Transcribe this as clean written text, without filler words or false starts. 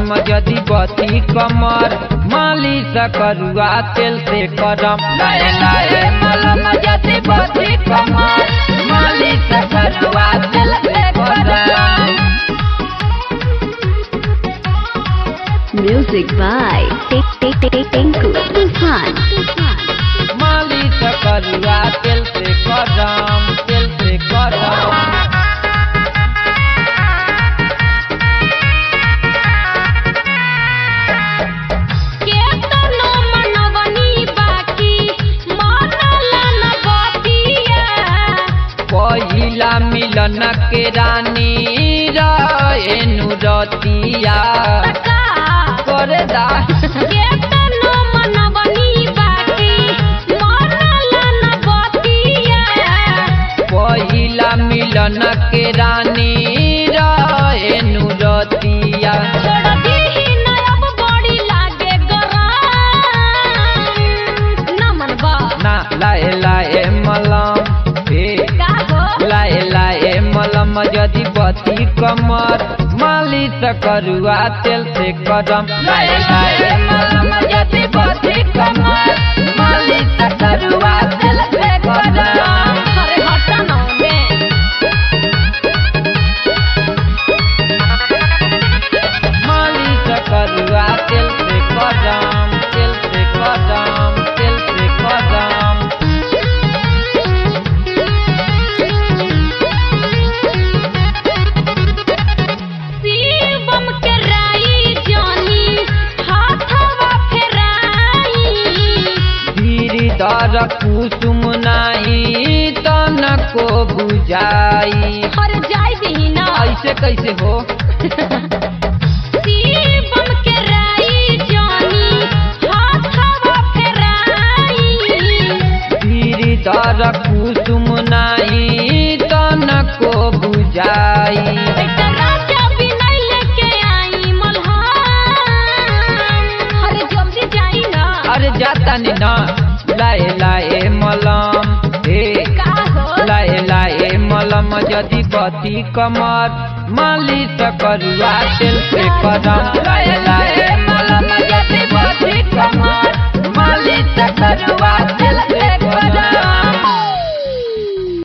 मलम जदि बथी कमर मालिश करुआ तेल से करम। लाए लाए मलम जदि बथी कमर मालिश करुआ तेल से करम। Music by Tinku Tufan. मालिश करुआ तेल से करम, तेल से करम। पहिला मिलन के रानी रेनु रतिया करे दा पहिला मिलन के रानी रेनु रतिया ना लाए लाए मलम लाए लाए मलम जदि बथी कमर मालिश करुआ तेल से करम। लाए लाए मलम जदि बथी कमर मालिश करुआ तेल से करम। मालिश करुआ तेल से करम, तेल से करम, तेल से करम। दर कुसुम नाही तन को बुझाई। अरे जाई दही ना ऐसे कैसे हो शिवम के राई जानी हाथवा फेराई। धीरी दर कुसुम नाही तन को बुझाई। बेटा राजा बिना लेके आई मल्हार। अरे जल्दी जाई ना। अरे जाता नहीं ना। लाए लाए मलम लाए लाए मलम जदि बथी कमर मालिश करुआ तेल से करम। लाए लाए